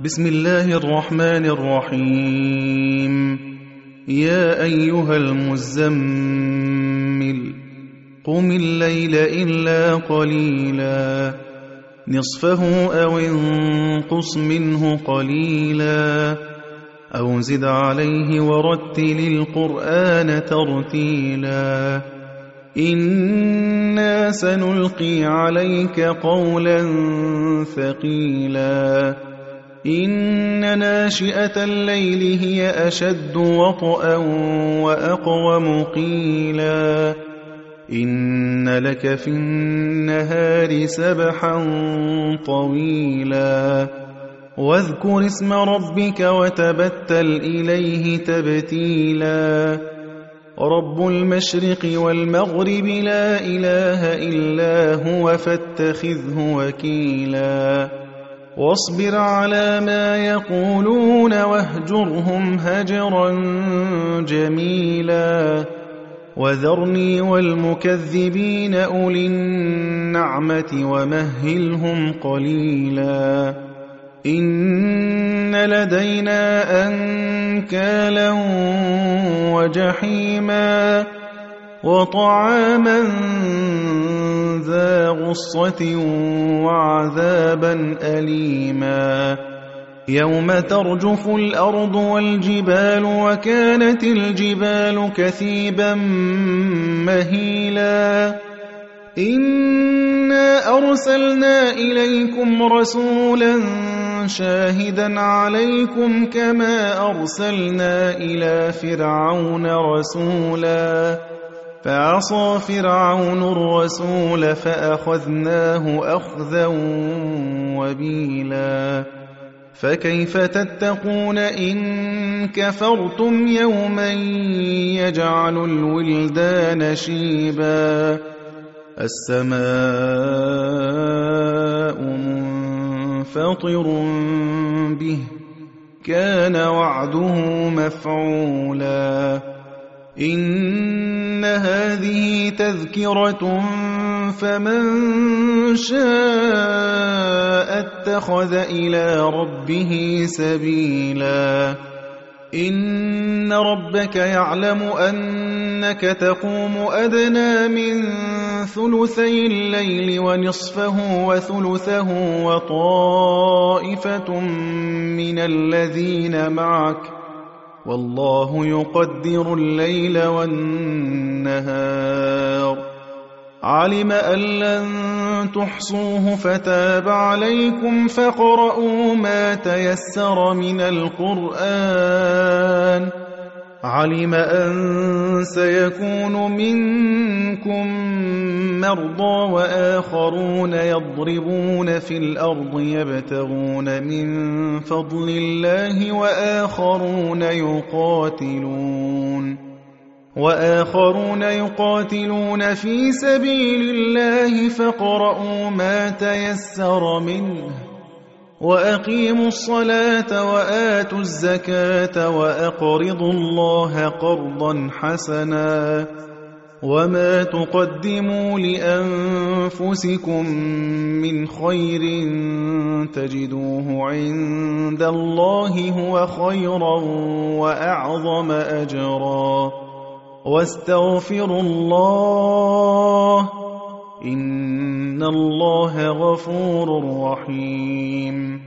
بسم الله الرحمن الرحيم. يا أيها المزمل قم الليل إلا قليلا نصفه أو انقص منه قليلا أو زد عليه ورتل القرآن ترتيلا إنا سنلقي عليك قولا ثقيلا إن ناشئة الليل هي أشد وطئا وأقوم قيلا إن لك في النهار سبحا طويلا واذكر اسم ربك وتبتل إليه تبتيلا رب المشرق والمغرب لا إله إلا هو فاتخذه وكيلا واصبر على ما يقولون واهجرهم هجرا جميلا وذرني والمكذبين أولي النعمة ومهلهم قليلا إن لدينا أنكالا وجحيما وطعاما ذا غصة وعذابا أليما يوم ترجف الأرض والجبال وكانت الجبال كثيبا مهيلا إنا أرسلنا إليكم رسولا شاهدا عليكم كما أرسلنا إلى فرعون رسولا فعصى فرعون الرسول فأخذناه أخذا وبيلا فكيف تتقون إن كفرتم يوما يجعل الولدان شيبا السماء منفطر به كان وعده مفعولا إن هذه تذكرة فمن شاء اتخذ إلى ربه سبيلا إن ربك يعلم أنك تقوم أدنى من ثلثي الليل ونصفه وثلثه وطائفة من الذين معك والله يقدر الليل والنهار علم أن لن تحصوه فتاب عليكم فاقرؤوا ما تيسر من القرآن علم أن سيكون منكم مرضى وآخرون يضربون في الأرض يبتغون من فضل الله وآخرون يقاتلون في سبيل الله فاقرؤوا ما تيسر منه وأقيموا الصلاة وآتوا الزكاة وأقرضوا الله قرضا حسنا وما تقدموا لأنفسكم من خير تجدوه عند الله هو خيرا وأعظم أجرا واستغفروا الله إن الله غفور رحيم